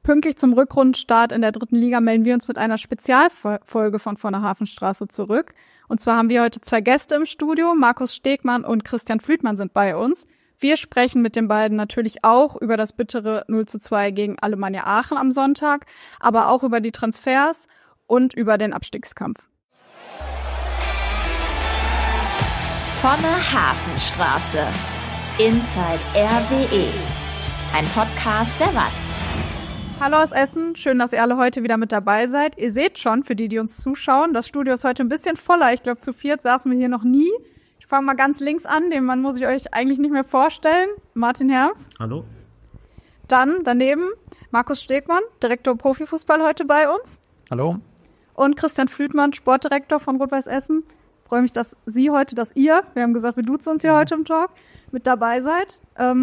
Pünktlich zum Rückrundenstart in der 3. Liga melden wir uns mit einer Spezialfolge von der Hafenstraße zurück. Und zwar haben wir heute 2 Gäste im Studio. Markus Stegmann und Christian Flütmann sind bei uns. Wir sprechen mit den beiden natürlich auch über das bittere 0:2 gegen Alemannia Aachen am Sonntag, aber auch über die Transfers und über den Abstiegskampf. Von der Hafenstraße. Inside RWE. Ein Podcast der WAZ. Hallo aus Essen, schön, dass ihr alle heute wieder mit dabei seid. Ihr seht schon, für die uns zuschauen, das Studio ist heute ein bisschen voller. Ich glaube, zu 4 saßen wir hier noch nie. Ich fange mal ganz links an, den Mann muss ich euch eigentlich nicht mehr vorstellen. Martin Herms. Hallo. Dann daneben Markus Stegmann, Direktor Profifußball heute bei uns. Hallo. Und Christian Flütmann, Sportdirektor von Rot-Weiß Essen. Ich freue mich, dass wir haben gesagt, wir duzen uns hier heute im Talk, mit dabei seid.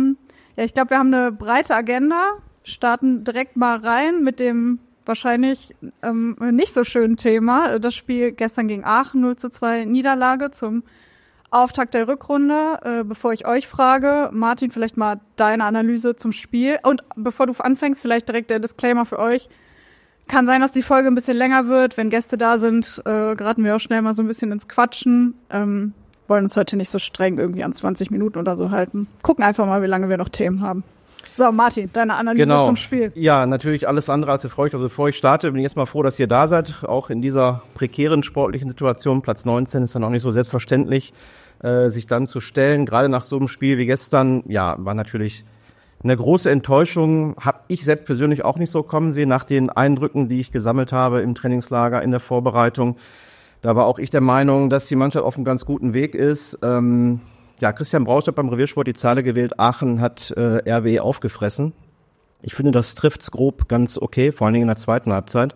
Ich glaube, wir haben eine breite Agenda. Starten direkt mal rein mit dem wahrscheinlich nicht so schönen Thema. Das Spiel gestern gegen Aachen, 0:2 Niederlage zum Auftakt der Rückrunde. Bevor ich euch frage, Martin, vielleicht mal deine Analyse zum Spiel. Und bevor du anfängst, vielleicht direkt der Disclaimer für euch. Kann sein, dass die Folge ein bisschen länger wird. Wenn Gäste da sind, geraten wir auch schnell mal so ein bisschen ins Quatschen. Wollen uns heute nicht so streng irgendwie an 20 Minuten oder so halten. Gucken einfach mal, wie lange wir noch Themen haben. So, Martin, deine Analyse zum Spiel. Ja, natürlich alles andere als erfreulich. Also bevor ich starte, bin ich erstmal froh, dass ihr da seid. Auch in dieser prekären sportlichen Situation. Platz 19 ist dann auch nicht so selbstverständlich, sich dann zu stellen. Gerade nach so einem Spiel wie gestern, ja, war natürlich eine große Enttäuschung. Habe ich selbst persönlich auch nicht so kommen sehen, nach den Eindrücken, die ich gesammelt habe im Trainingslager, in der Vorbereitung. Da war auch ich der Meinung, dass die Mannschaft auf einem ganz guten Weg ist. Christian Brausch hat beim Reviersport die Zahl gewählt, Aachen hat RWE aufgefressen. Ich finde, das trifft's grob ganz okay, vor allen Dingen in der zweiten Halbzeit.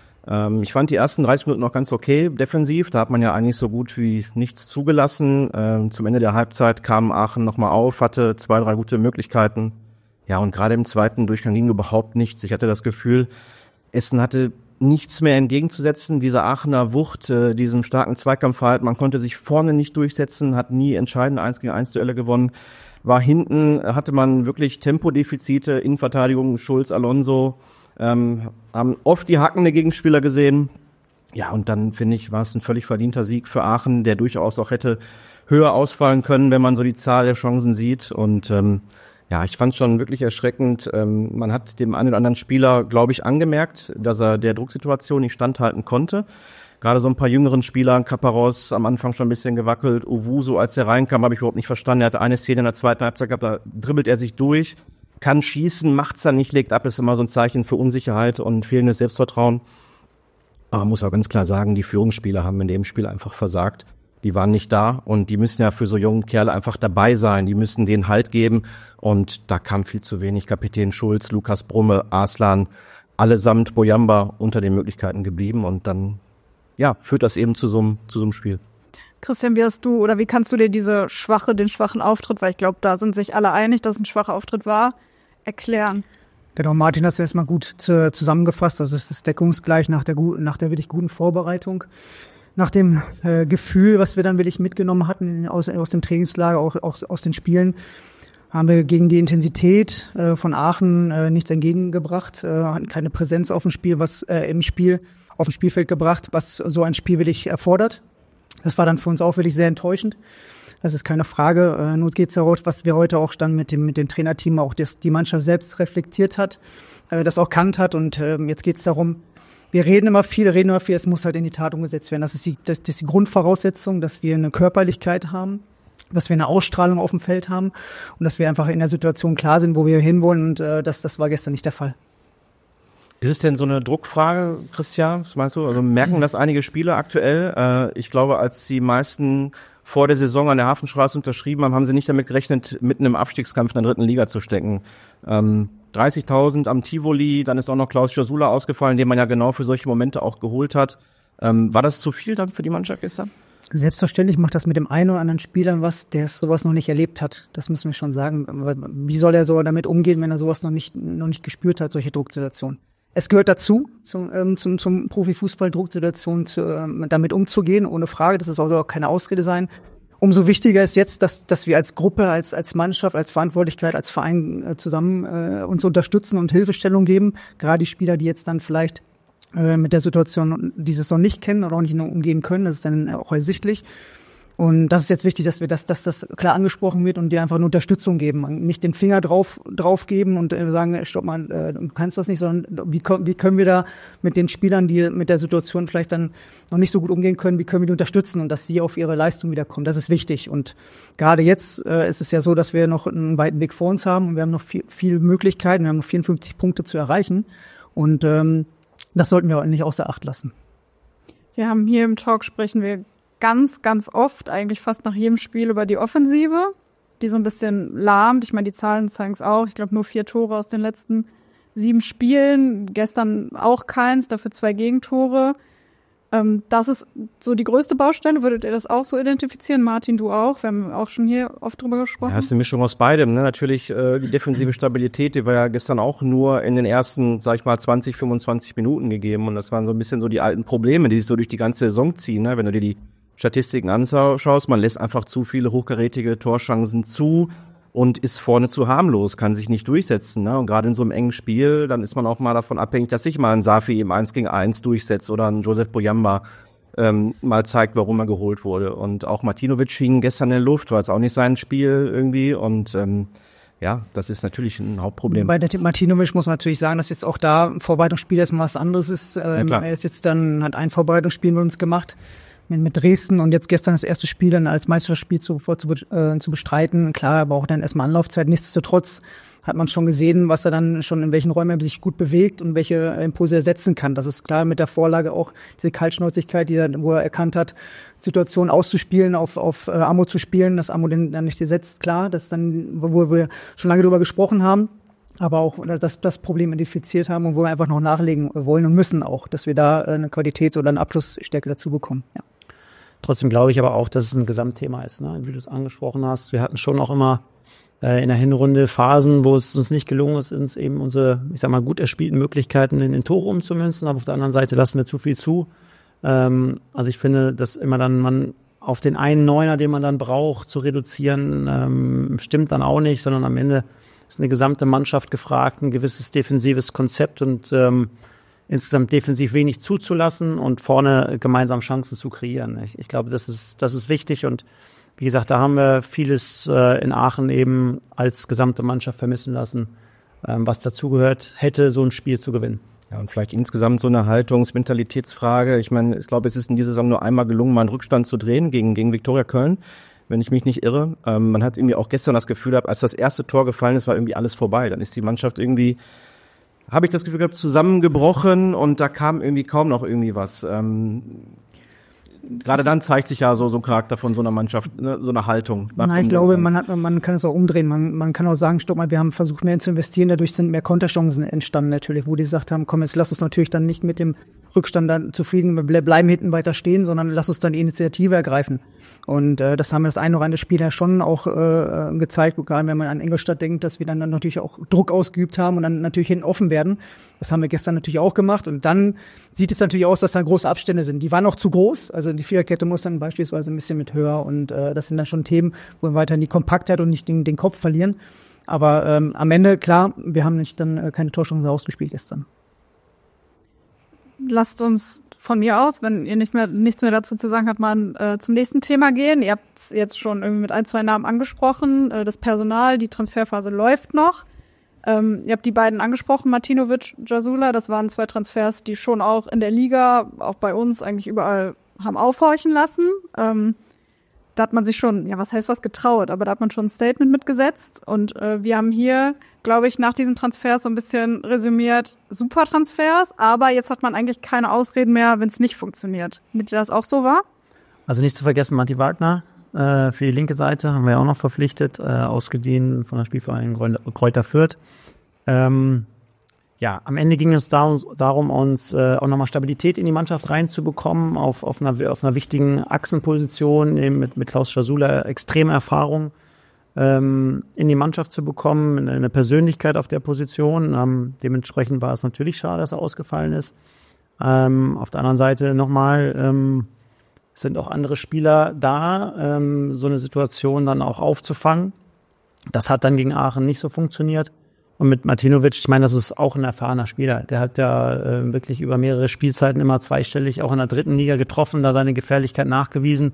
Ich fand die ersten 30 Minuten noch ganz okay defensiv, da hat man ja eigentlich so gut wie nichts zugelassen. Zum Ende der Halbzeit kam Aachen nochmal auf, hatte 2, 3 gute Möglichkeiten. Ja, und gerade im zweiten Durchgang ging überhaupt nichts. Ich hatte das Gefühl, Essen hatte nichts mehr entgegenzusetzen, dieser Aachener Wucht, diesem starken Zweikampfverhalten. Man konnte sich vorne nicht durchsetzen, hat nie entscheidende 1-gegen-1 Duelle gewonnen. War hinten, hatte man wirklich Tempodefizite, Innenverteidigung, Schulz, Alonso, haben oft die hackende Gegenspieler gesehen. Ja, und dann, finde ich, war es ein völlig verdienter Sieg für Aachen, der durchaus auch hätte höher ausfallen können, wenn man so die Zahl der Chancen sieht. Und ich fand es schon wirklich erschreckend. Man hat dem einen oder anderen Spieler, glaube ich, angemerkt, dass er der Drucksituation nicht standhalten konnte. Gerade so ein paar jüngeren Spieler, Caparros am Anfang schon ein bisschen gewackelt. Owusu, als er reinkam, habe ich überhaupt nicht verstanden. Er hatte eine Szene in der zweiten Halbzeit gehabt, da dribbelt er sich durch, kann schießen, macht's dann nicht, legt ab. Ist immer so ein Zeichen für Unsicherheit und fehlendes Selbstvertrauen. Aber man muss auch ganz klar sagen, die Führungsspieler haben in dem Spiel einfach versagt. Die waren nicht da und die müssen ja für so junge Kerle einfach dabei sein. Die müssen denen Halt geben und da kam viel zu wenig. Kapitän Schulz, Lukas Brumme, Arslan, allesamt Boyamba unter den Möglichkeiten geblieben und dann führt das eben zu so einem Spiel. Christian, wie kannst du dir den schwachen Auftritt, weil ich glaube, da sind sich alle einig, dass es ein schwacher Auftritt war, erklären? Genau, Martin hat es erstmal gut zusammengefasst. Also es ist deckungsgleich nach der wirklich guten Vorbereitung. Nach dem Gefühl, was wir dann wirklich mitgenommen hatten aus dem Trainingslager, auch aus den Spielen, haben wir gegen die Intensität von Aachen nichts entgegengebracht, hatten keine Präsenz auf dem Spielfeld gebracht, was so ein Spiel wirklich erfordert. Das war dann für uns auch wirklich sehr enttäuschend. Das ist keine Frage. Nun geht es darum, was wir heute auch dann mit dem Trainerteam, auch die Mannschaft selbst reflektiert hat, das auch kannt hat. Und jetzt geht es darum, wir reden immer viel, es muss halt in die Tat umgesetzt werden. Das ist die Grundvoraussetzung, dass wir eine Körperlichkeit haben, dass wir eine Ausstrahlung auf dem Feld haben und dass wir einfach in der Situation klar sind, wo wir hinwollen. Und das war gestern nicht der Fall. Ist es denn so eine Druckfrage, Christian? Was meinst du? Also merken das einige Spieler aktuell? Ich glaube, als die meisten vor der Saison an der Hafenstraße unterschrieben haben sie nicht damit gerechnet, mitten im Abstiegskampf in der 3. Liga zu stecken. 30.000 am Tivoli, dann ist auch noch Klaus Jasula ausgefallen, den man ja genau für solche Momente auch geholt hat. War das zu viel dann für die Mannschaft gestern? Selbstverständlich macht das mit dem einen oder anderen Spieler was, der sowas noch nicht erlebt hat. Das müssen wir schon sagen. Wie soll er so damit umgehen, wenn er sowas noch nicht gespürt hat, solche Drucksituationen? Es gehört dazu, zum Profifußball Drucksituationen damit umzugehen, ohne Frage. Das ist also auch keine Ausrede sein. umso wichtiger ist jetzt, dass wir als Gruppe, als Mannschaft, als Verantwortlichkeit, als Verein zusammen uns unterstützen und Hilfestellung geben. Gerade die Spieler, die jetzt dann vielleicht mit der Situation dieses noch nicht kennen oder auch nicht umgehen können, das ist dann auch ersichtlich. Und das ist jetzt wichtig, dass das klar angesprochen wird und dir einfach eine Unterstützung geben. Nicht den Finger drauf geben und sagen, stopp mal, du kannst das nicht, sondern wie können wir da mit den Spielern, die mit der Situation vielleicht dann noch nicht so gut umgehen können, wie können wir die unterstützen und dass sie auf ihre Leistung wiederkommen. Das ist wichtig. Und gerade jetzt ist es ja so, dass wir noch einen weiten Weg vor uns haben und wir haben noch viel Möglichkeiten, wir haben noch 54 Punkte zu erreichen. Und das sollten wir nicht außer Acht lassen. Wir haben hier im Talk sprechen wir ganz, ganz oft, eigentlich fast nach jedem Spiel über die Offensive, die so ein bisschen lahmt. Ich meine, die Zahlen zeigen es auch. Ich glaube, nur 4 Tore aus den letzten 7 Spielen. Gestern auch keins, dafür 2 Gegentore. Das ist so die größte Baustelle. Würdet ihr das auch so identifizieren? Martin, du auch? Wir haben auch schon hier oft drüber gesprochen. Ja, ist eine Mischung aus beidem. Ne? Natürlich die defensive Stabilität, die war ja gestern auch nur in den ersten, sag ich mal, 20, 25 Minuten gegeben. Und das waren so ein bisschen so die alten Probleme, die sich so durch die ganze Saison ziehen. Ne? Wenn du dir die Statistiken anschaust, man lässt einfach zu viele hochkarätige Torchancen zu und ist vorne zu harmlos, kann sich nicht durchsetzen. Ne? Und gerade in so einem engen Spiel, dann ist man auch mal davon abhängig, dass sich mal ein Safi im 1-gegen-1 durchsetzt oder ein Joseph Boyamba mal zeigt, warum er geholt wurde. Und auch Martinovic hing gestern in der Luft, war jetzt auch nicht sein Spiel irgendwie und ja, das ist natürlich ein Hauptproblem. Bei der Martinovic muss man natürlich sagen, dass jetzt auch da ein Vorbereitungsspiel erstmal was anderes ist. Er ist jetzt dann, hat ein Vorbereitungsspiel mit uns gemacht. Mit Dresden und jetzt gestern das erste Spiel dann als Meisterschaftsspiel zu bestreiten. Klar, aber auch dann erstmal Anlaufzeit. Nichtsdestotrotz hat man schon gesehen, was er dann schon in welchen Räumen er sich gut bewegt und welche Impulse er setzen kann. Das ist klar mit der Vorlage auch diese Kaltschnäuzigkeit, wo er erkannt hat, Situationen auszuspielen, auf Amo zu spielen, dass Amo den dann nicht setzt. Klar, das ist dann, wo wir schon lange drüber gesprochen haben. Aber auch das Problem identifiziert haben und wo wir einfach noch nachlegen wollen und müssen auch, dass wir da eine Qualitäts- oder eine Abschlussstärke dazu bekommen. Ja. Trotzdem glaube ich aber auch, dass es ein Gesamtthema ist, ne? Wie du es angesprochen hast. Wir hatten schon auch immer in der Hinrunde Phasen, wo es uns nicht gelungen ist, uns eben unsere, ich sag mal, gut erspielten Möglichkeiten in Tore umzumünzen. Aber auf der anderen Seite lassen wir zu viel zu. Also ich finde, dass immer dann man auf den einen Neuner, den man dann braucht, zu reduzieren, stimmt dann auch nicht, sondern am Ende ist eine gesamte Mannschaft gefragt, ein gewisses defensives Konzept und insgesamt defensiv wenig zuzulassen und vorne gemeinsam Chancen zu kreieren. Ich glaube, das ist wichtig und wie gesagt, da haben wir vieles in Aachen eben als gesamte Mannschaft vermissen lassen, was dazugehört hätte, so ein Spiel zu gewinnen. Ja, und vielleicht insgesamt so eine Mentalitätsfrage. Ich meine, ich glaube, es ist in dieser Saison nur einmal gelungen, mal einen Rückstand zu drehen gegen Viktoria Köln, wenn ich mich nicht irre. Man hat irgendwie auch gestern das Gefühl gehabt, als das erste Tor gefallen ist, war irgendwie alles vorbei. Dann ist die Mannschaft irgendwie, habe ich das Gefühl gehabt, zusammengebrochen und da kam irgendwie kaum noch irgendwie was. Gerade dann zeigt sich ja so ein Charakter von so einer Mannschaft, ne, so eine Haltung. Nein, ich glaube, man kann es auch umdrehen. Man kann auch sagen, stopp mal, wir haben versucht, mehr zu investieren. Dadurch sind mehr Konterchancen entstanden natürlich, wo die gesagt haben, komm, jetzt lass uns natürlich dann nicht mit dem Rückstand dann zufrieden, wir bleiben hinten weiter stehen, sondern lass uns dann die Initiative ergreifen. Und das haben wir das eine oder andere Spiel ja schon auch gezeigt, gerade wenn man an Ingolstadt denkt, dass wir dann natürlich auch Druck ausgeübt haben und dann natürlich hinten offen werden. Das haben wir gestern natürlich auch gemacht. Und dann sieht es natürlich aus, dass da große Abstände sind. Die waren auch zu groß. Also die Viererkette muss dann beispielsweise ein bisschen mit höher. Und das sind dann schon Themen, wo wir weiterhin die Kompaktheit und nicht den Kopf verlieren. Aber am Ende, klar, wir haben nicht dann keine Torchancen ausgespielt gestern. Lasst uns von mir aus, wenn ihr nichts mehr dazu zu sagen habt, mal zum nächsten Thema gehen. Ihr habt es jetzt schon irgendwie mit 1, 2 Namen angesprochen. Das Personal, die Transferphase läuft noch. Ihr habt die beiden angesprochen, Martinovic, Jasula. Das waren 2 Transfers, die schon auch in der Liga, auch bei uns eigentlich überall haben aufhorchen lassen. Da hat man sich schon, ja, was heißt was getraut, aber da hat man schon ein Statement mitgesetzt. Und wir haben hier, glaube ich, nach diesen Transfers so ein bisschen resümiert, super Transfers, aber jetzt hat man eigentlich keine Ausreden mehr, wenn es nicht funktioniert. Nimmt ihr das auch so wahr? Also nicht zu vergessen, Matti Wagner für die linke Seite haben wir ja auch noch verpflichtet, ausgeliehen von der Spielverein Kräuter Fürth. Ja, am Ende ging es darum, uns auch nochmal Stabilität in die Mannschaft reinzubekommen, auf einer wichtigen Achsenposition, eben mit Klaus Jasula extreme Erfahrung in die Mannschaft zu bekommen, eine Persönlichkeit auf der Position. Dementsprechend war es natürlich schade, dass er ausgefallen ist. Auf der anderen Seite nochmal Es sind auch andere Spieler da, so eine Situation dann auch aufzufangen. Das hat dann gegen Aachen nicht so funktioniert. Und mit Martinovic, ich meine, das ist auch ein erfahrener Spieler. Der hat ja wirklich über mehrere Spielzeiten immer zweistellig auch in der 3. Liga getroffen, da seine Gefährlichkeit nachgewiesen.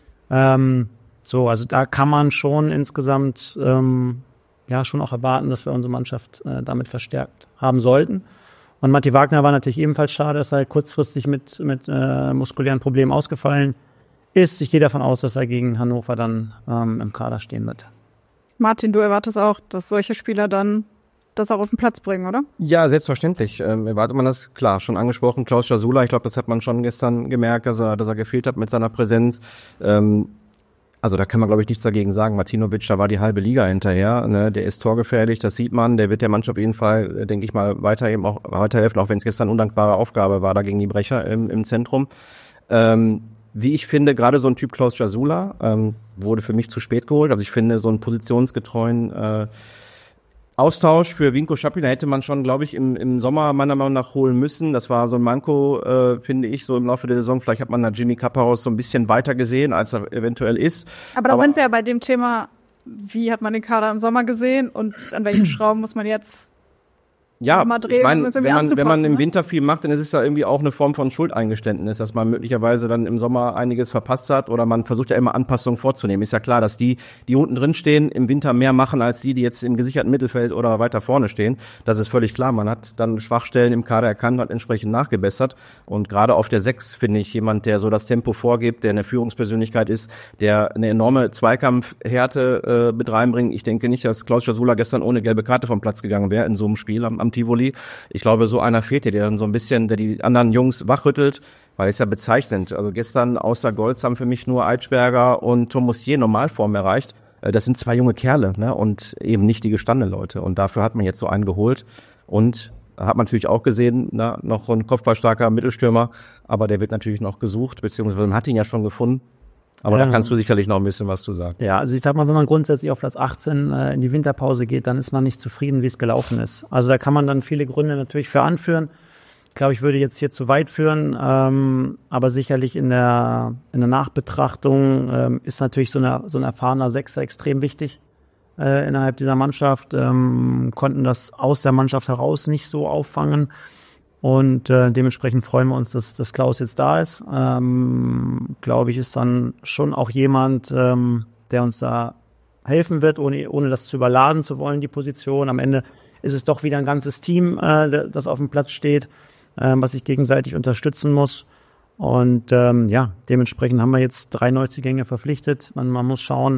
Also da kann man schon insgesamt schon auch erwarten, dass wir unsere Mannschaft damit verstärkt haben sollten. Und Matti Wagner war natürlich ebenfalls schade, dass er kurzfristig mit muskulären Problemen ausgefallen ist. Ich gehe davon aus, dass er gegen Hannover dann im Kader stehen wird. Martin, du erwartest auch, dass solche Spieler dann das auch auf den Platz bringen, oder? Ja, selbstverständlich. Erwartet man das, klar, schon angesprochen. Klaus Jasula, ich glaube, das hat man schon gestern gemerkt, dass er gefehlt hat mit seiner Präsenz. Also da kann man, glaube ich, nichts dagegen sagen. Martinovic, da war die halbe Liga hinterher. Ne? Der ist torgefährlich, das sieht man. Der wird der Mannschaft auf jeden Fall, denke ich mal, weiterhelfen, auch wenn es gestern eine undankbare Aufgabe war, da gegen die Brecher im Zentrum. Wie ich finde, gerade so ein Typ Klaus Jasula wurde für mich zu spät geholt. Also ich finde, so einen positionsgetreuen Austausch für Vinko Schapila hätte man schon, glaube ich, im Sommer meiner Meinung nach holen müssen. Das war so ein Manko, finde ich, so im Laufe der Saison. Vielleicht hat man da Jimmy Kappahaus so ein bisschen weiter gesehen, als er eventuell ist. Aber da sind wir ja bei dem Thema, wie hat man den Kader im Sommer gesehen und an welchen Schrauben muss man jetzt mal drehen? Ich meine, wenn man im Winter viel macht, dann ist es ja irgendwie auch eine Form von Schuldeingeständnis, dass man möglicherweise dann im Sommer einiges verpasst hat oder man versucht ja immer Anpassungen vorzunehmen. Ist ja klar, dass die unten drin stehen, im Winter mehr machen als die jetzt im gesicherten Mittelfeld oder weiter vorne stehen. Das ist völlig klar. Man hat dann Schwachstellen im Kader erkannt, hat entsprechend nachgebessert. Und gerade auf der 6 finde ich jemand, der so das Tempo vorgibt, der eine Führungspersönlichkeit ist, der eine enorme Zweikampfhärte mit reinbringt. Ich denke nicht, dass Klaus Jasula gestern ohne gelbe Karte vom Platz gegangen wäre in so einem Spiel am Tivoli. Ich glaube, so einer fehlt dir, der dann so ein bisschen, der die anderen Jungs wachrüttelt, weil es ja bezeichnend. Also gestern außer Golz haben für mich nur Eitschberger und Tomusier Normalform erreicht. Das sind 2 junge Kerle, ne, und eben nicht die gestandenen Leute. Und dafür hat man jetzt so einen geholt. Und hat man natürlich auch gesehen, noch so ein kopfballstarker Mittelstürmer, aber der wird natürlich noch gesucht, beziehungsweise man hat ihn ja schon gefunden. Aber da kannst du sicherlich noch ein bisschen was zu sagen. Ja, also ich sag mal, wenn man grundsätzlich auf Platz 18 in die Winterpause geht, dann ist man nicht zufrieden, wie es gelaufen ist. Also da kann man dann viele Gründe natürlich für anführen. Ich glaube, ich würde jetzt hier zu weit führen, aber sicherlich in der Nachbetrachtung ist natürlich so ein erfahrener Sechser extrem wichtig innerhalb dieser Mannschaft. Konnten das aus der Mannschaft heraus nicht so auffangen. Und dementsprechend freuen wir uns, dass Klaus jetzt da ist. Glaube ich, ist dann schon auch jemand, der uns da helfen wird, ohne das zu überladen zu wollen, die Position. Am Ende ist es doch wieder ein ganzes Team, das auf dem Platz steht, was sich gegenseitig unterstützen muss. Und dementsprechend haben wir jetzt 3 Neuzugänge verpflichtet. Man muss schauen.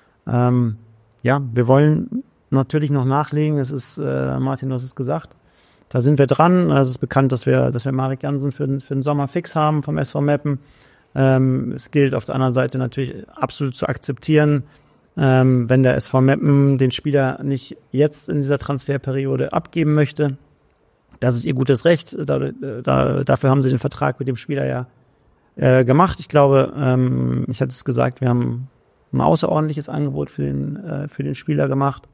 Wir wollen natürlich noch nachlegen. Es ist, Martin, du hast es gesagt. Da sind wir dran. Also es ist bekannt, dass wir Marek Jansen für den Sommer fix haben vom SV Meppen. Es gilt auf der anderen Seite natürlich absolut zu akzeptieren, wenn der SV Meppen den Spieler nicht jetzt in dieser Transferperiode abgeben möchte. Das ist ihr gutes Recht. Dafür haben sie den Vertrag mit dem Spieler ja gemacht. Ich glaube, ich hatte es gesagt, wir haben ein außerordentliches Angebot für den Spieler gemacht,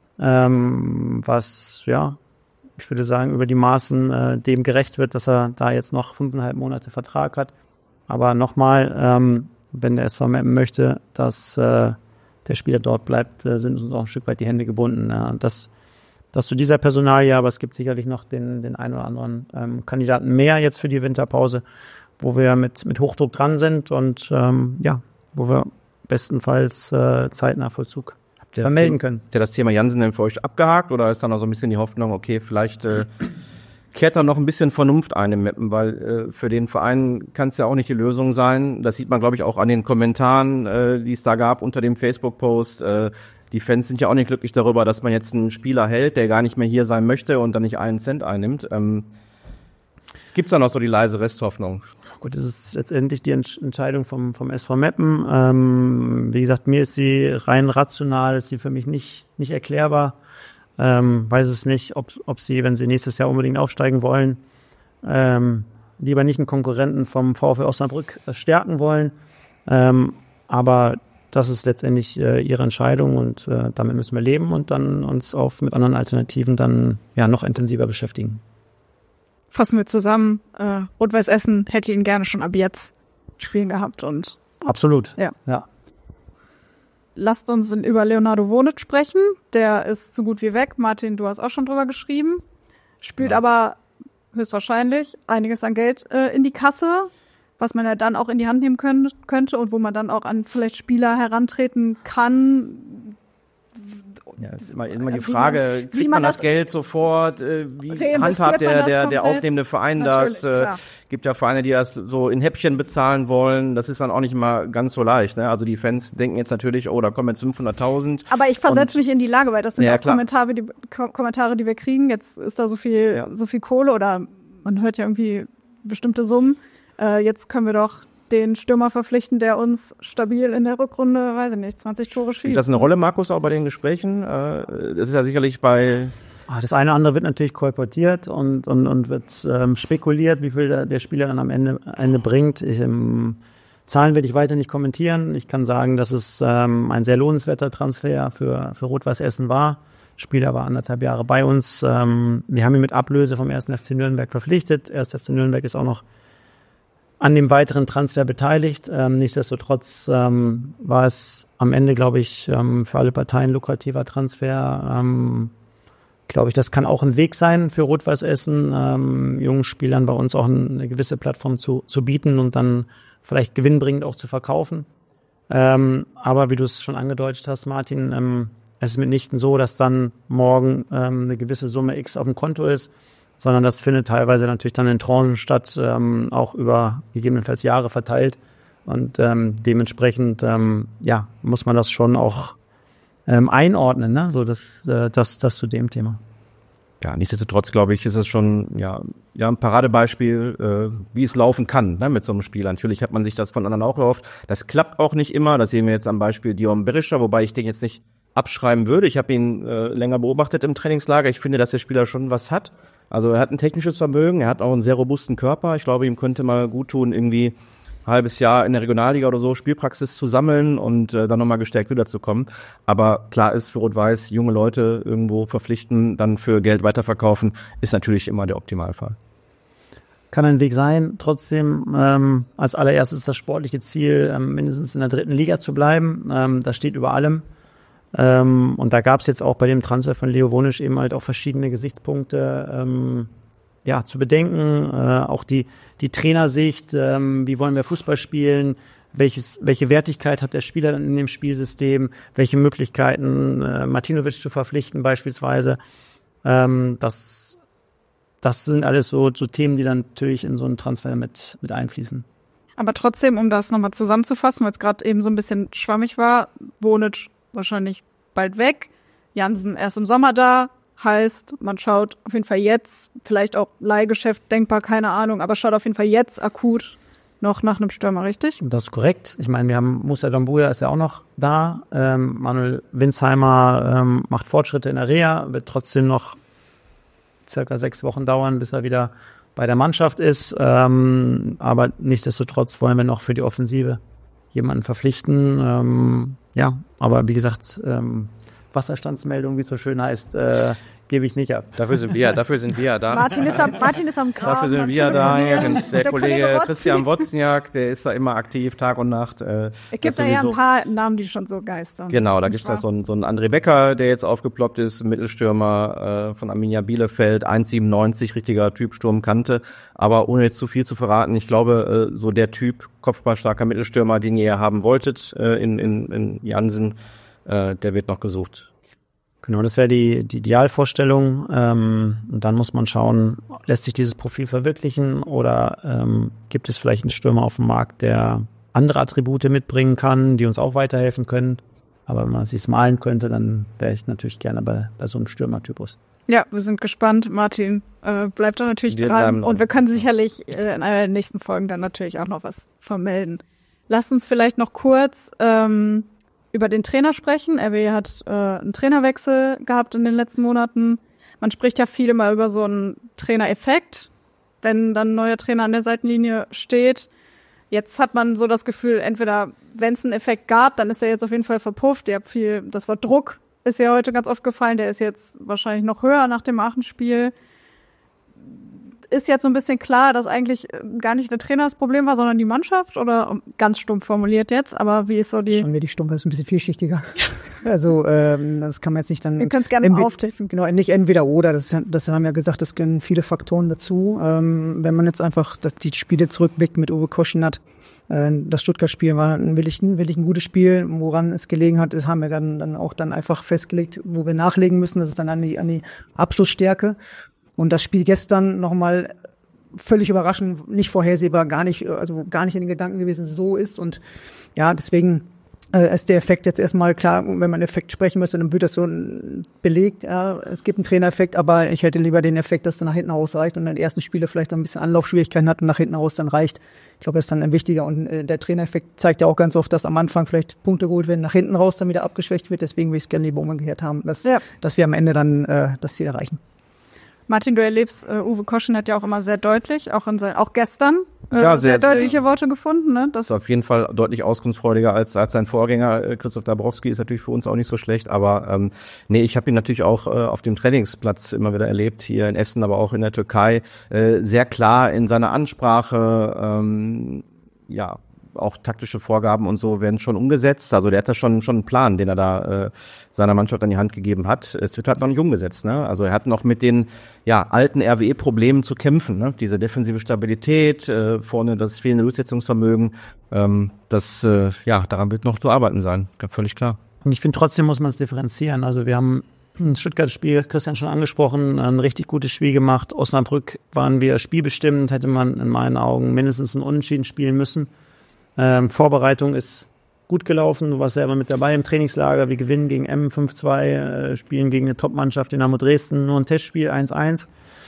was ich würde sagen, über die Maßen dem gerecht wird, dass er da jetzt noch 5,5 Monate Vertrag hat. Aber nochmal, wenn der SV Meppen möchte, dass der Spieler dort bleibt, sind uns auch ein Stück weit die Hände gebunden. Ja. Das zu dieser Personalie, aber es gibt sicherlich noch den einen oder anderen Kandidaten mehr jetzt für die Winterpause, wo wir mit Hochdruck dran sind und wo wir bestenfalls zeitnah Vollzug vermelden können. Hat der das Thema Jansen denn für euch abgehakt oder ist dann noch so ein bisschen die Hoffnung, okay, vielleicht kehrt da noch ein bisschen Vernunft ein im Meppen, weil für den Verein kann es ja auch nicht die Lösung sein. Das sieht man, glaube ich, auch an den Kommentaren, die es da gab unter dem Facebook-Post. Die Fans sind ja auch nicht glücklich darüber, dass man jetzt einen Spieler hält, der gar nicht mehr hier sein möchte und dann nicht 1 Cent einnimmt. Gibt's da noch so die leise Resthoffnung? Gut, das ist letztendlich die Entscheidung vom SV Meppen. Wie gesagt, mir ist sie rein rational, ist sie für mich nicht erklärbar. Weiß es nicht, ob sie, wenn sie nächstes Jahr unbedingt aufsteigen wollen, lieber nicht einen Konkurrenten vom VfL Osnabrück stärken wollen. Aber das ist letztendlich ihre Entscheidung und damit müssen wir leben und dann uns mit anderen Alternativen dann noch intensiver beschäftigen. Fassen wir zusammen, Rot-Weiß Essen hätte ihn gerne schon ab jetzt Spielen gehabt und Absolut. Ja. Lasst uns über Leonardo Vonic sprechen. Der ist so gut wie weg. Martin, du hast auch schon drüber geschrieben. Spült aber höchstwahrscheinlich einiges an Geld in die Kasse, was man ja dann auch in die Hand nehmen könnte und wo man dann auch an vielleicht Spieler herantreten kann. Ja, ist immer die Frage, kriegt man das Geld sofort? Wie handhabt der aufnehmende Verein das? Gibt ja Vereine, die das so in Häppchen bezahlen wollen. Das ist dann auch nicht immer ganz so leicht. Ne? Also die Fans denken jetzt natürlich, oh, da kommen jetzt 500.000. Aber ich versetze mich in die Lage, weil das sind auch Kommentare, die wir kriegen. Jetzt ist da so viel Kohle oder man hört ja irgendwie bestimmte Summen. Jetzt können wir doch den Stürmer verpflichten, der uns stabil in der Rückrunde, 20 Tore schießt. Spielt das eine Rolle, Markus, auch bei den Gesprächen? Das ist ja sicherlich bei... Das eine oder andere wird natürlich kolportiert und wird spekuliert, wie viel der Spieler dann am Ende bringt. Zahlen werde ich weiter nicht kommentieren. Ich kann sagen, dass es ein sehr lohnenswerter Transfer für Rot-Weiß Essen war. Spieler war 1,5 Jahre bei uns. Wir haben ihn mit Ablöse vom 1. FC Nürnberg verpflichtet. 1. FC Nürnberg ist auch noch an dem weiteren Transfer beteiligt. Nichtsdestotrotz war es am Ende, glaube ich, für alle Parteien ein lukrativer Transfer. Glaube ich, das kann auch ein Weg sein für Rot-Weiß Essen, jungen Spielern bei uns auch eine gewisse Plattform zu bieten und dann vielleicht gewinnbringend auch zu verkaufen. Aber wie du es schon angedeutet hast, Martin, es ist mitnichten so, dass dann morgen eine gewisse Summe X auf dem Konto ist, sondern das findet teilweise natürlich dann in Tranchen statt, auch über gegebenenfalls Jahre verteilt. Und dementsprechend muss man das schon auch einordnen, ne? So das zu dem Thema. Ja, nichtsdestotrotz, glaube ich, ist es schon ein Paradebeispiel, wie es laufen kann, ne, mit so einem Spiel. Natürlich hat man sich das von anderen auch gehofft. Das klappt auch nicht immer. Das sehen wir jetzt am Beispiel Dion Berischer, wobei ich den jetzt nicht abschreiben würde. Ich habe ihn länger beobachtet im Trainingslager. Ich finde, dass der Spieler schon was hat. Also er hat ein technisches Vermögen, er hat auch einen sehr robusten Körper. Ich glaube, ihm könnte mal gut tun, irgendwie ein halbes Jahr in der Regionalliga oder so Spielpraxis zu sammeln und dann nochmal gestärkt wiederzukommen. Aber klar ist für Rot-Weiß, junge Leute irgendwo verpflichten, dann für Geld weiterverkaufen, ist natürlich immer der Optimalfall. Kann ein Weg sein. Trotzdem als allererstes das sportliche Ziel, mindestens in der 3. Liga zu bleiben. Das steht über allem. Und da gab es jetzt auch bei dem Transfer von Leo Vonic eben halt auch verschiedene Gesichtspunkte zu bedenken. Auch die Trainersicht, wie wollen wir Fußball spielen, welche Wertigkeit hat der Spieler dann in dem Spielsystem, welche Möglichkeiten Martinovic zu verpflichten beispielsweise. Das sind alles so Themen, die dann natürlich in so einen Transfer mit einfließen. Aber trotzdem, um das nochmal zusammenzufassen, weil es gerade eben so ein bisschen schwammig war, Vonic wahrscheinlich bald weg, Jansen erst im Sommer da, heißt, man schaut auf jeden Fall jetzt, vielleicht auch Leihgeschäft denkbar, keine Ahnung, aber schaut auf jeden Fall jetzt akut noch nach einem Stürmer, richtig? Das ist korrekt. Ich meine, wir haben Musa Dombuya ist ja auch noch da, Manuel Winsheimer macht Fortschritte in der Reha, wird trotzdem noch circa 6 Wochen dauern, bis er wieder bei der Mannschaft ist, aber nichtsdestotrotz wollen wir noch für die Offensive jemanden verpflichten, aber wie gesagt, Wasserstandsmeldung, wie es so schön heißt, gebe ich nicht ab. Dafür sind wir da. Martin ist am Graben. Dafür sind wir da. Der Kollege Christian Wozniak, der ist da immer aktiv, Tag und Nacht. Es gibt da ja ein paar Namen, die schon so geistern. Genau, da gibt es ja so einen André Becker, der jetzt aufgeploppt ist, Mittelstürmer von Arminia Bielefeld, 1,97, richtiger Typ, Sturmkante. Aber ohne jetzt zu viel zu verraten, ich glaube, so der Typ, kopfballstarker Mittelstürmer, den ihr haben wolltet in Jansen, der wird noch gesucht. Genau, das wäre die Idealvorstellung. Und dann muss man schauen, lässt sich dieses Profil verwirklichen oder gibt es vielleicht einen Stürmer auf dem Markt, der andere Attribute mitbringen kann, die uns auch weiterhelfen können. Aber wenn man es sich malen könnte, dann wäre ich natürlich gerne bei so einem Stürmertypus. Ja, wir sind gespannt. Martin bleibt da natürlich dran. Und wir können sicherlich in einer der nächsten Folgen dann natürlich auch noch was vermelden. Lasst uns vielleicht noch kurz über den Trainer sprechen. RB hat einen Trainerwechsel gehabt in den letzten Monaten. Man spricht ja viel immer über so einen Trainereffekt, wenn dann ein neuer Trainer an der Seitenlinie steht. Jetzt hat man so das Gefühl, entweder wenn es einen Effekt gab, dann ist er jetzt auf jeden Fall verpufft. Ihr habt das Wort Druck ist ja heute ganz oft gefallen. Der ist jetzt wahrscheinlich noch höher nach dem Aachen-Spiel. ist jetzt so ein bisschen klar, dass eigentlich gar nicht der Trainer das Problem war, sondern die Mannschaft? Oder ganz stumpf formuliert jetzt, aber wie ist so die... Schon wieder die stumpf, das ist ein bisschen vielschichtiger. Also das kann man jetzt nicht dann... Wir können es gerne mal auftippen. Genau, nicht entweder oder, das haben wir gesagt, das können viele Faktoren dazu. Wenn man jetzt einfach die Spiele zurückblickt mit Uwe Koschinat, das Stuttgart-Spiel war wirklich ein gutes Spiel, woran es gelegen hat, das haben wir dann auch einfach festgelegt, wo wir nachlegen müssen, das ist dann an die Abschlussstärke. Und das Spiel gestern nochmal völlig überraschend, nicht vorhersehbar, gar nicht in den Gedanken gewesen, so ist. Und ja, deswegen ist der Effekt jetzt erstmal klar, wenn man Effekt sprechen müsste, dann wird das so belegt, ja, es gibt einen Trainereffekt, aber ich hätte lieber den Effekt, dass dann nach hinten raus reicht und in den ersten Spiele vielleicht ein bisschen Anlaufschwierigkeiten hat und nach hinten raus dann reicht. Ich glaube, das ist dann ein wichtiger und der Trainereffekt zeigt ja auch ganz oft, dass am Anfang vielleicht Punkte geholt werden, nach hinten raus dann wieder abgeschwächt wird, deswegen will ich es gerne lieber umgekehrt haben, dass wir am Ende dann das Ziel erreichen. Martin, du erlebst Uwe Koschinat ja auch immer sehr deutlich, auch gestern sehr deutliche Worte gefunden. Ne? Das ist auf jeden Fall deutlich auskunftsfreudiger als sein Vorgänger. Christoph Dabrowski ist natürlich für uns auch nicht so schlecht, aber ich habe ihn natürlich auch auf dem Trainingsplatz immer wieder erlebt, hier in Essen, aber auch in der Türkei, sehr klar in seiner Ansprache, auch taktische Vorgaben und so werden schon umgesetzt. Also der hat da schon einen Plan, den er da seiner Mannschaft an die Hand gegeben hat. Es wird halt noch nicht umgesetzt. Ne? Also er hat noch mit den alten RWE-Problemen zu kämpfen. Ne? Diese defensive Stabilität, vorne das fehlende Durchsetzungsvermögen. Daran wird noch zu arbeiten sein. Völlig klar. Und ich finde, trotzdem muss man es differenzieren. Also wir haben ein Stuttgart-Spiel, Christian schon angesprochen, ein richtig gutes Spiel gemacht. Osnabrück waren wir spielbestimmt, hätte man in meinen Augen mindestens ein Unentschieden spielen müssen. Vorbereitung ist gut gelaufen, du warst selber mit dabei im Trainingslager, wir gewinnen gegen M 5-2, spielen gegen eine Top-Mannschaft Dynamo Dresden, nur ein Testspiel 1-1.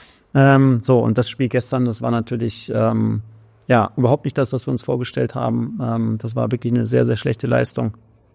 Und das Spiel gestern, das war natürlich überhaupt nicht das, was wir uns vorgestellt haben. Das war wirklich eine sehr, sehr schlechte Leistung.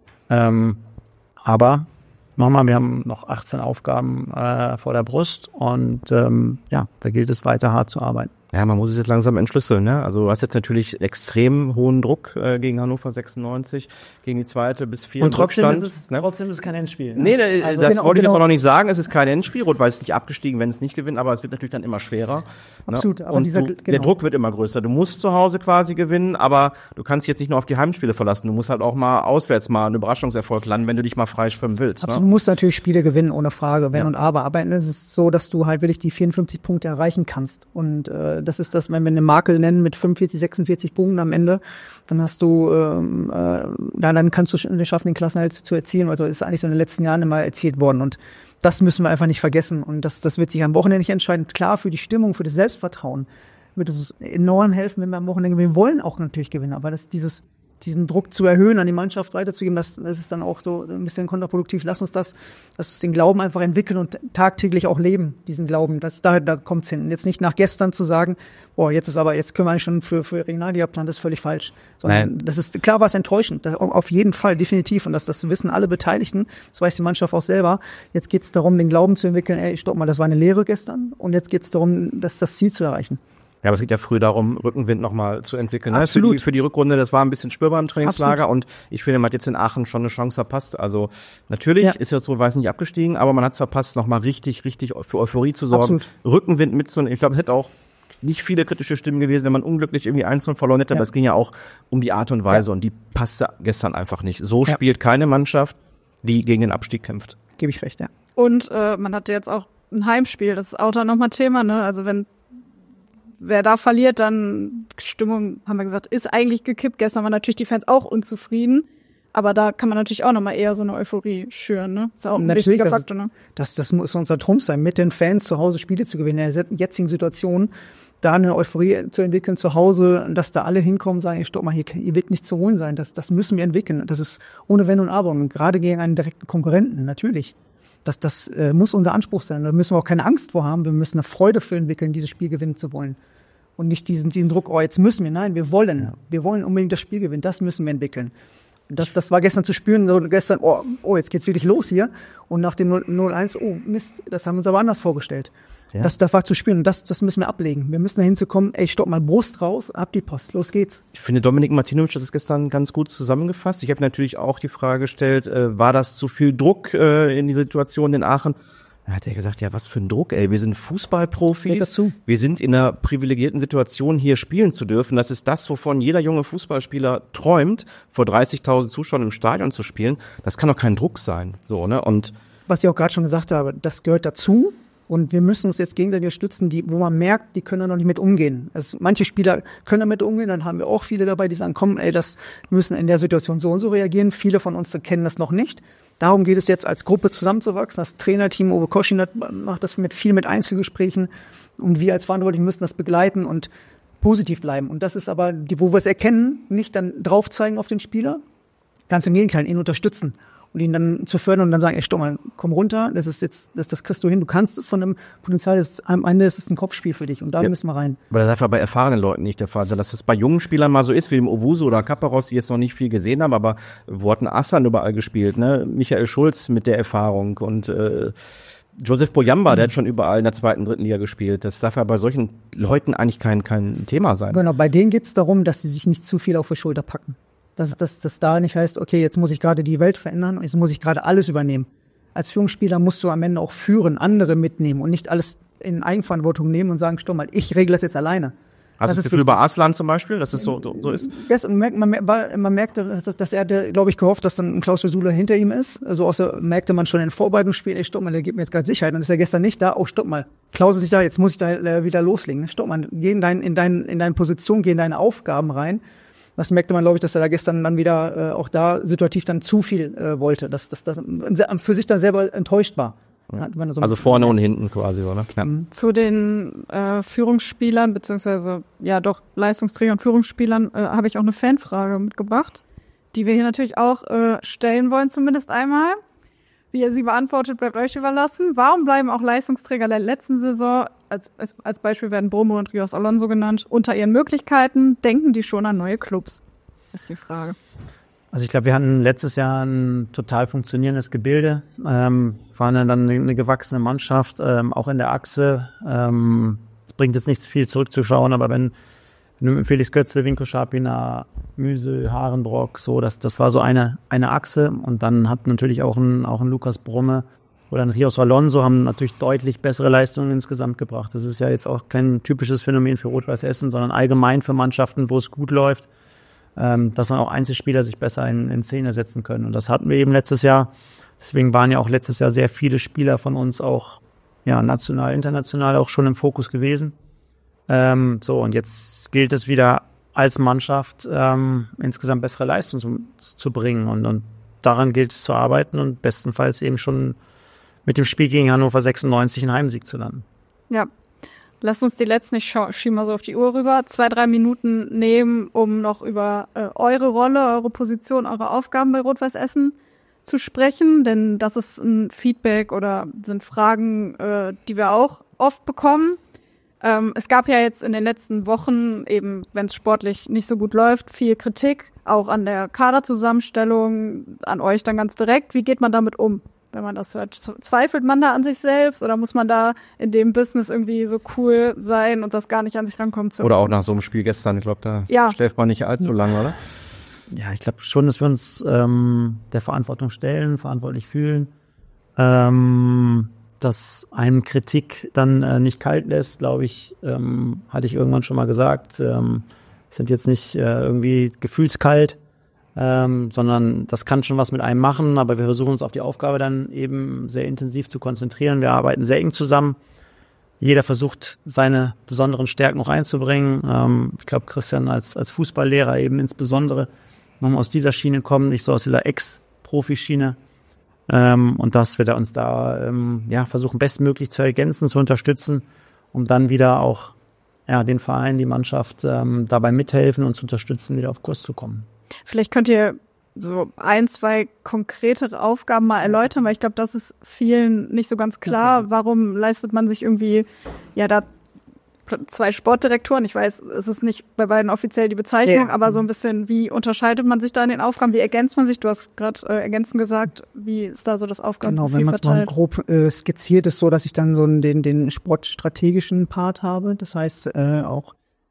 Aber nochmal, wir haben noch 18 Aufgaben vor der Brust und da gilt es weiter hart zu arbeiten. Ja, man muss es jetzt langsam entschlüsseln, ne? Also du hast jetzt natürlich extrem hohen Druck gegen Hannover 96, gegen die zweite bis vier. Und trotzdem ist es kein Endspiel. Ne? Nee, das wollte ich jetzt auch noch nicht sagen. Es ist kein Endspiel. Rot-Weiß ist nicht abgestiegen, wenn es nicht gewinnt, aber es wird natürlich dann immer schwerer. Absolut. Ne? Aber der Druck wird immer größer. Du musst zu Hause quasi gewinnen, aber du kannst dich jetzt nicht nur auf die Heimspiele verlassen. Du musst halt auch mal auswärts mal einen Überraschungserfolg landen, wenn du dich mal frei schwimmen willst. Absolut, du musst natürlich Spiele gewinnen, ohne Frage, wenn und aber. Aber es ist so, dass du halt wirklich die 54 Punkte erreichen kannst. Und das ist das, wenn wir eine Marke nennen mit 45, 46 Punkten am Ende, dann hast du, dann kannst du es schaffen, den Klassenerhalt zu erzielen. Also ist eigentlich so in den letzten Jahren immer erzielt worden. Und das müssen wir einfach nicht vergessen. Und das wird sich am Wochenende nicht entscheiden. Klar, für die Stimmung, für das Selbstvertrauen wird es enorm helfen, wenn wir am Wochenende gewinnen. Wir wollen auch natürlich gewinnen, aber diesen Druck zu erhöhen, an die Mannschaft weiterzugeben, das ist dann auch so ein bisschen kontraproduktiv. Lass uns den Glauben einfach entwickeln und tagtäglich auch leben, diesen Glauben. Da kommt's hin. Und jetzt nicht nach gestern zu sagen, jetzt können wir eigentlich schon für Regionalliga planen, das ist völlig falsch. Sondern das ist, klar war es enttäuschend, auf jeden Fall, definitiv. Und das wissen alle Beteiligten, das weiß die Mannschaft auch selber. Jetzt geht's darum, den Glauben zu entwickeln, stopp mal, das war eine Lehre gestern. Und jetzt geht's darum, das Ziel zu erreichen. Ja, aber es geht ja früh darum, Rückenwind nochmal zu entwickeln. Absolut. Ne? Für die Rückrunde, das war ein bisschen spürbar im Trainingslager. Absolut. Und ich finde, man hat jetzt in Aachen schon eine Chance verpasst. Also natürlich ist jetzt Rot-Weiß nicht abgestiegen, aber man hat es verpasst, nochmal richtig für Euphorie zu sorgen. Absolut. Rückenwind mitzunehmen. Ich glaube, es hätte auch nicht viele kritische Stimmen gewesen, wenn man unglücklich irgendwie 1-0 verloren hätte, aber es ging ja auch um die Art und Weise und die passte gestern einfach nicht. So spielt keine Mannschaft, die gegen den Abstieg kämpft. Gebe ich recht, ja. Und man hatte jetzt auch ein Heimspiel, das ist auch dann nochmal Thema, ne? Also wer da verliert, dann Stimmung, haben wir gesagt, ist eigentlich gekippt. Gestern waren natürlich die Fans auch unzufrieden. Aber da kann man natürlich auch nochmal eher so eine Euphorie schüren, ne? Das ist auch ein wichtiger Faktor, ne? Das muss unser Trumpf sein, mit den Fans zu Hause Spiele zu gewinnen. In der jetzigen Situation, da eine Euphorie zu entwickeln zu Hause, dass da alle hinkommen und sagen, stopp mal, hier wird nichts zu holen sein. Das müssen wir entwickeln. Das ist ohne Wenn und Aber. Und gerade gegen einen direkten Konkurrenten, natürlich. Das muss unser Anspruch sein. Da müssen wir auch keine Angst vor haben. Wir müssen eine Freude für entwickeln, dieses Spiel gewinnen zu wollen. Und nicht diesen Druck, jetzt müssen wir. Nein, wir wollen. Ja. Wir wollen unbedingt das Spiel gewinnen. Das müssen wir entwickeln. Und das war gestern zu spüren. So gestern, jetzt geht's wirklich los hier. Und nach dem 0-1, Mist, das haben wir uns aber anders vorgestellt. Ja. Das war zu spüren. Und das müssen wir ablegen. Wir müssen dahin zu kommen, stopp mal, Brust raus, ab die Post, los geht's. Ich finde, Dominik Martinovic hat es gestern ganz gut zusammengefasst. Ich habe natürlich auch die Frage gestellt, war das zu viel Druck in die Situation in Aachen? Da hat er gesagt, ja, was für ein Druck, ey. Wir sind Fußballprofis. Dazu. Wir sind in einer privilegierten Situation, hier spielen zu dürfen. Das ist das, wovon jeder junge Fußballspieler träumt, vor 30.000 Zuschauern im Stadion zu spielen. Das kann doch kein Druck sein. So, ne? Und Was ich auch gerade schon gesagt habe, das gehört dazu. Und wir müssen uns jetzt gegenseitig stützen, wo man merkt, die können da noch nicht mit umgehen. Also manche Spieler können damit umgehen, dann haben wir auch viele dabei, die sagen, komm, ey, das müssen in der Situation so und so reagieren. Viele von uns kennen das noch nicht. Darum geht es jetzt als Gruppe zusammenzuwachsen. Das Trainerteam Uwe Koschin macht das viel mit Einzelgesprächen. Und wir als Verantwortliche müssen das begleiten und positiv bleiben. Und das ist aber, wo wir es erkennen, nicht dann drauf zeigen auf den Spieler. Ganz im Gegenteil, ihn unterstützen. Und ihn dann zu fördern und dann sagen, ey, stopp mal, komm runter, das kriegst du hin, du kannst es von dem Potenzial, am Ende ist es ein Kopfspiel für dich und da müssen wir rein. Aber das ist einfach bei erfahrenen Leuten nicht der Fall. Dass es bei jungen Spielern mal so ist, wie dem Owusu oder Kaparos, die jetzt noch nicht viel gesehen haben, aber wo hat ein Assan überall gespielt, ne? Michael Schulz mit der Erfahrung und Joseph Boyamba, der hat schon überall in der 2., 3. Liga gespielt. Das darf ja bei solchen Leuten eigentlich kein Thema sein. Genau, bei denen geht es darum, dass sie sich nicht zu viel auf die Schulter packen. Dass da nicht heißt, okay, jetzt muss ich gerade die Welt verändern, jetzt muss ich gerade alles übernehmen. Als Führungsspieler musst du am Ende auch führen, andere mitnehmen und nicht alles in Eigenverantwortung nehmen und sagen, stopp mal, ich regle das jetzt alleine. Hast du das Gefühl bei Arslan zum Beispiel, dass es so ist? Ja, man merkte, dass er, glaube ich, gehofft, dass dann Klaus Schusula hinter ihm ist. Also merkte man schon in den Vorbereitungsspielen, ey, stopp mal, der gibt mir jetzt gerade Sicherheit. Dann ist er gestern nicht da. Oh, stopp mal. Klaus ist nicht da, jetzt muss ich da wieder loslegen. Stopp mal, geh in deine Position, geh in deine Aufgaben rein. Das merkte man, glaube ich, dass er da gestern dann wieder auch da situativ dann zu viel wollte, dass das für sich dann selber enttäuscht war. Also vorne und hinten quasi, oder? Ja. Zu den Führungsspielern, beziehungsweise ja doch Leistungsträger und Führungsspielern habe ich auch eine Fanfrage mitgebracht, die wir hier natürlich auch stellen wollen, zumindest einmal. Wie ihr sie beantwortet, bleibt euch überlassen. Warum bleiben auch Leistungsträger der letzten Saison, als Beispiel werden Bromo und Rios Alonso genannt, unter ihren Möglichkeiten? Denken die schon an neue Clubs? Ist die Frage. Also ich glaube, wir hatten letztes Jahr ein total funktionierendes Gebilde, waren dann eine gewachsene Mannschaft, auch in der Achse. Es bringt jetzt nicht viel zurückzuschauen, aber wenn du mit Felix Götze, Vinko Schapina, Müsel, Harenbrock, so, das war so eine Achse. Und dann hat natürlich auch ein Lukas Brumme oder ein Rios Alonso haben natürlich deutlich bessere Leistungen insgesamt gebracht. Das ist ja jetzt auch kein typisches Phänomen für Rot-Weiß Essen, sondern allgemein für Mannschaften, wo es gut läuft, dass dann auch Einzelspieler sich besser in Szene setzen können. Und das hatten wir eben letztes Jahr. Deswegen waren ja auch letztes Jahr sehr viele Spieler von uns auch ja national, international auch schon im Fokus gewesen. So, und jetzt gilt es wieder als Mannschaft insgesamt bessere Leistung zu bringen. Und daran gilt es zu arbeiten und bestenfalls eben schon mit dem Spiel gegen Hannover 96 einen Heimsieg zu landen. Ja. Lasst uns die letzten, ich schiebe mal so auf die Uhr rüber, 2-3 Minuten nehmen, um noch über eure Rolle, eure Position, eure Aufgaben bei Rot-Weiß Essen zu sprechen. Denn das ist ein Feedback oder sind Fragen, die wir auch oft bekommen. Es gab ja jetzt in den letzten Wochen, eben wenn es sportlich nicht so gut läuft, viel Kritik, auch an der Kaderzusammenstellung, an euch dann ganz direkt. Wie geht man damit um? Wenn man das hört, zweifelt man da an sich selbst oder muss man da in dem Business irgendwie so cool sein und das gar nicht an sich rankommen zu? Oder auch nach so einem Spiel gestern, ich glaube, da schläft man nicht allzu lange, oder? Ja, ich glaube schon, dass wir uns der Verantwortung stellen, verantwortlich fühlen, dass einem Kritik dann nicht kalt lässt, glaube ich, hatte ich irgendwann schon mal gesagt, sind jetzt nicht irgendwie gefühlskalt, sondern das kann schon was mit einem machen, aber wir versuchen uns auf die Aufgabe dann eben sehr intensiv zu konzentrieren. Wir arbeiten sehr eng zusammen. Jeder versucht, seine besonderen Stärken noch einzubringen. Ich glaube, Christian als Fußballlehrer eben insbesondere nochmal aus dieser Schiene kommen, nicht so aus dieser Ex-Profi-Schiene. Und dass wir da uns da versuchen, bestmöglich zu ergänzen, zu unterstützen, um dann wieder auch den Verein, die Mannschaft dabei mithelfen und zu unterstützen, wieder auf Kurs zu kommen. Vielleicht könnt ihr so 1, 2 konkretere Aufgaben mal erläutern, weil ich glaube, das ist vielen nicht so ganz klar. Warum leistet man sich irgendwie, da 2 Sportdirektoren, ich weiß, es ist nicht bei beiden offiziell die Bezeichnung, aber so ein bisschen, wie unterscheidet man sich da in den Aufgaben, wie ergänzt man sich? Du hast gerade ergänzend gesagt, wie ist da so das Aufgabenprofil verteilt? Genau, wenn man es mal grob skizziert, ist so, dass ich dann so den sportstrategischen Part habe, das heißt auch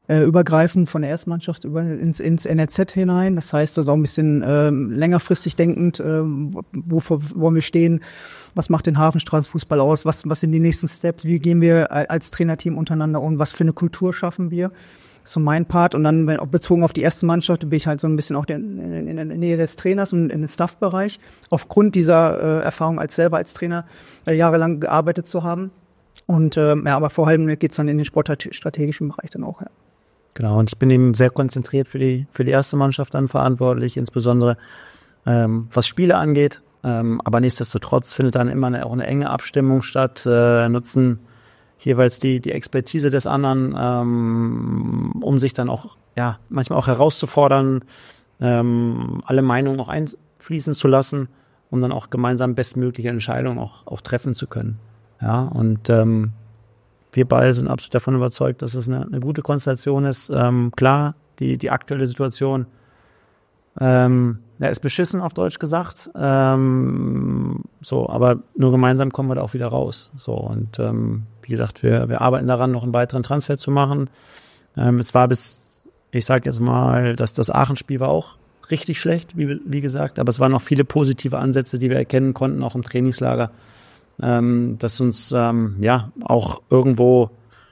übergreifend von der Erstmannschaft ins NRZ hinein. Das heißt, das ist auch ein bisschen längerfristig denkend, wofür wollen wir stehen, was macht den Hafenstraßenfußball aus, was sind die nächsten Steps, wie gehen wir als Trainerteam untereinander um, was für eine Kultur schaffen wir. Das ist so mein Part. Und dann, bezogen auf die erste Mannschaft, bin ich halt so ein bisschen auch in der Nähe des Trainers und in den Staff-Bereich, aufgrund dieser Erfahrung selber als Trainer jahrelang gearbeitet zu haben. Und aber vor allem geht's dann in den sportstrategischen Bereich dann auch, ja. Genau, und ich bin eben sehr konzentriert für die erste Mannschaft dann verantwortlich, insbesondere was Spiele angeht. Aber nichtsdestotrotz findet dann immer auch eine enge Abstimmung statt, nutzen jeweils die Expertise des anderen, um sich dann auch manchmal auch herauszufordern, alle Meinungen auch einfließen zu lassen, um dann auch gemeinsam bestmögliche Entscheidungen auch treffen zu können. Ja, und wir beide sind absolut davon überzeugt, dass es eine gute Konstellation ist. Klar, die aktuelle Situation ist beschissen, auf Deutsch gesagt. Aber nur gemeinsam kommen wir da auch wieder raus. So, und wie gesagt, wir arbeiten daran, noch einen weiteren Transfer zu machen. Es war ich sage jetzt mal, dass das Aachen-Spiel war auch richtig schlecht, wie gesagt, aber es waren noch viele positive Ansätze, die wir erkennen konnten, auch im Trainingslager. Das uns auch irgendwo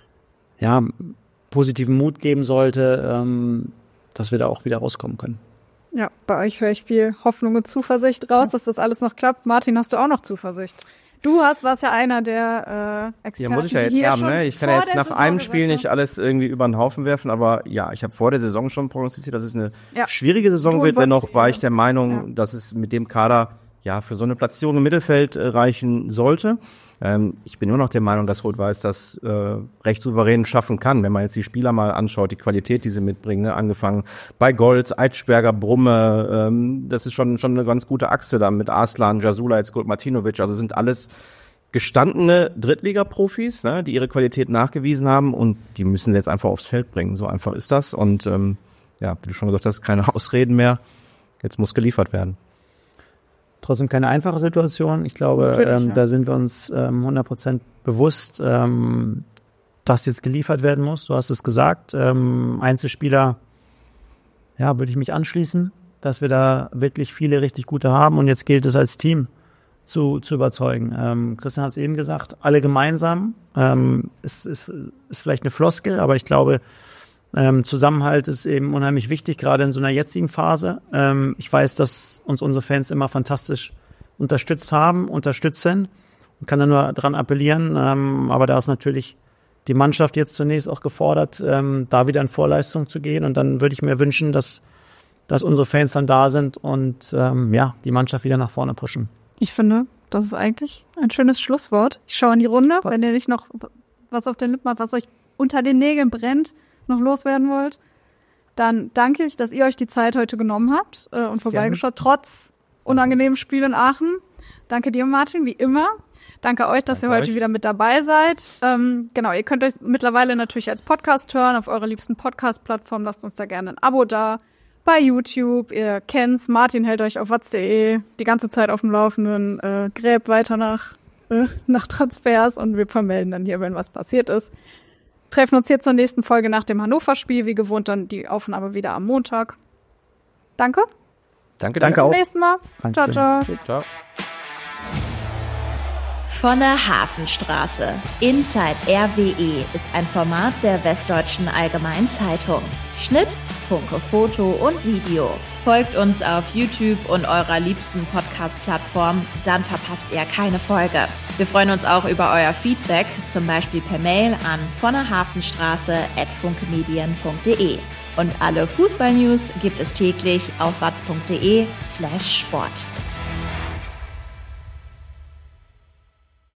positiven Mut geben sollte, dass wir da auch wieder rauskommen können. Ja, bei euch höre ich viel Hoffnung und Zuversicht raus, dass das alles noch klappt. Martin, hast du auch noch Zuversicht? Du warst ja einer der Experten. Ja, muss ich ja jetzt haben, ne? Ich kann ja jetzt nach einem Spiel nicht alles irgendwie über den Haufen werfen, aber ja, ich habe vor der Saison schon prognostiziert, dass es eine schwierige Saison wird. Dennoch war ich der Meinung, dass es mit dem Kader für so eine Platzierung im Mittelfeld reichen sollte. Ich bin immer noch der Meinung, dass Rot-Weiß das recht souverän schaffen kann, wenn man jetzt die Spieler mal anschaut, die Qualität, die sie mitbringen, ne? Angefangen bei Golz, Eitschberger, Brumme, das ist schon eine ganz gute Achse da mit Arslan, Jasula, jetzt Martinovic, also sind alles gestandene Drittliga-Profis, ne? Die ihre Qualität nachgewiesen haben und die müssen sie jetzt einfach aufs Feld bringen, so einfach ist das und wie du schon gesagt hast, keine Ausreden mehr, jetzt muss geliefert werden. Trotzdem keine einfache Situation. Ich glaube, da sind wir uns 100% bewusst, dass jetzt geliefert werden muss. Du hast es gesagt. Einzelspieler, würde ich mich anschließen, dass wir da wirklich viele richtig gute haben. Und jetzt gilt es als Team zu überzeugen. Christian hat es eben gesagt, alle gemeinsam. Ist vielleicht eine Floskel, aber ich glaube, Zusammenhalt ist eben unheimlich wichtig, gerade in so einer jetzigen Phase. Ich weiß, dass uns unsere Fans immer fantastisch unterstützen und kann da nur dran appellieren. Aber da ist natürlich die Mannschaft jetzt zunächst auch gefordert, da wieder in Vorleistung zu gehen. Und dann würde ich mir wünschen, dass unsere Fans dann da sind und die Mannschaft wieder nach vorne pushen. Ich finde, das ist eigentlich ein schönes Schlusswort. Ich schaue in die Runde, wenn ihr nicht noch was auf den Lippen habt, was euch unter den Nägeln brennt, noch loswerden wollt, dann danke ich, dass ihr euch die Zeit heute genommen habt und vorbeigeschaut, trotz unangenehmen Spiel in Aachen. Danke dir, Martin, wie immer. Danke euch, dass ihr heute wieder mit dabei seid. Ihr könnt euch mittlerweile natürlich als Podcast hören, auf eurer liebsten Podcast-Plattform. Lasst uns da gerne ein Abo da. Bei YouTube, ihr kennt's, Martin hält euch auf watz.de die ganze Zeit auf dem Laufenden, gräbt weiter nach Transfers und wir vermelden dann hier, wenn was passiert ist. Treffen uns hier zur nächsten Folge nach dem Hannover-Spiel. Wie gewohnt dann die Aufnahme wieder am Montag. Danke. Danke auch. Bis zum nächsten Mal. Danke. Ciao. Von der Hafenstraße. Inside RWE ist ein Format der Westdeutschen Allgemeinen Zeitung. Schnitt, Funke, Foto und Video. Folgt uns auf YouTube und eurer liebsten Podcast-Plattform, dann verpasst ihr keine Folge. Wir freuen uns auch über euer Feedback, zum Beispiel per Mail an vonnerhafenstraße@funkemedien.de. Und alle Fußball-News gibt es täglich auf watz.de/sport.